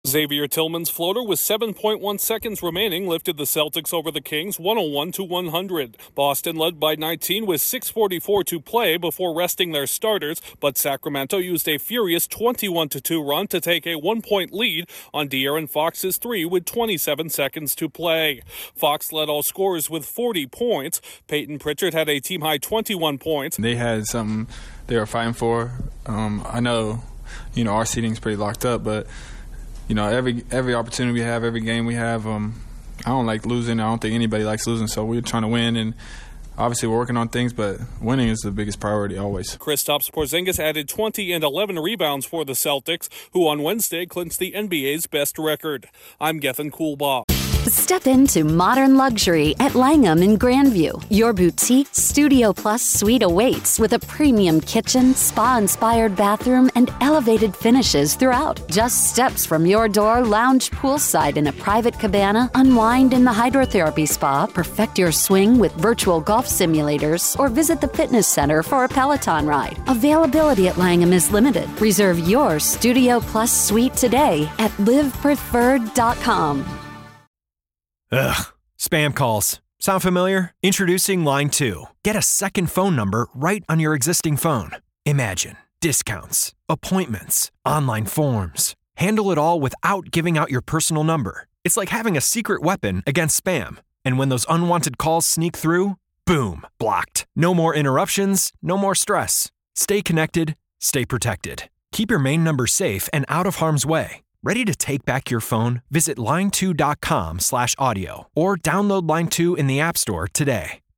Xavier Tillman's floater with 7.1 seconds remaining lifted the Celtics over the Kings 101-100. Boston led by 19 with 6:44 to play before resting their starters, but Sacramento used a furious 21-2 run to take a 1-point lead on De'Aaron Fox's three with 27 seconds to play. Fox led all scorers with 40 points. Peyton Pritchard had a team-high 21 points. They had something they were fighting for. I know, our seating's pretty locked up, but every opportunity we have, every game we have, I don't like losing. I don't think anybody likes losing, so we're trying to win, and obviously we're working on things, but winning is the biggest priority always. Kristaps Porzingis added 20 and 11 rebounds for the Celtics, who on Wednesday clinched the NBA's best record. I'm Gethin Coolbaugh. Step into modern luxury at Langham in Grandview. Your boutique Studio Plus suite awaits with a premium kitchen, spa-inspired bathroom, and elevated finishes throughout. Just steps from your door, lounge poolside in a private cabana, unwind in the hydrotherapy spa, perfect your swing with virtual golf simulators, or visit the fitness center for a Peloton ride. Availability at Langham is limited. Reserve your Studio Plus suite today at livepreferred.com. Ugh. Spam calls. Sound familiar? Introducing Line 2. Get a second phone number right on your existing phone. Imagine discounts, appointments, online forms. Handle it all without giving out your personal number. It's like having a secret weapon against spam. And when those unwanted calls sneak through, boom, blocked. No more interruptions, no more stress. Stay connected, stay protected. Keep your main number safe and out of harm's way. Ready to take back your phone? Visit line2.com/audio or download Line 2 in the App Store today.